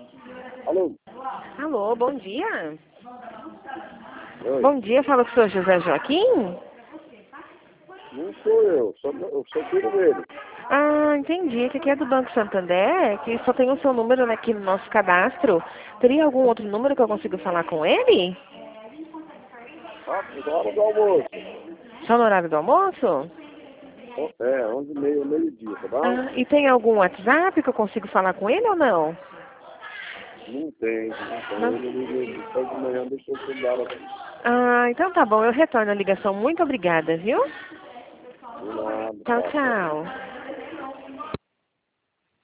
Alô? Alô, bom dia. Oi. Bom dia, fala com o senhor José Joaquim? Não sou eu sou filho dele. Ah, entendi. Que aqui é do Banco Santander, que só tem o seu número aqui no nosso cadastro. Teria algum outro número que eu consiga falar com ele? Ah, na hora do almoço. Só no horário do almoço? 11h30, meio-dia, tá bom? Ah, e tem algum WhatsApp que eu consigo falar com ele ou não? Não tem. Não. Ele depois de manhã deixou o celular aqui. Ah, então tá bom. Eu retorno a ligação. Muito obrigada, viu? De nada, Tchau, tchau. tchau.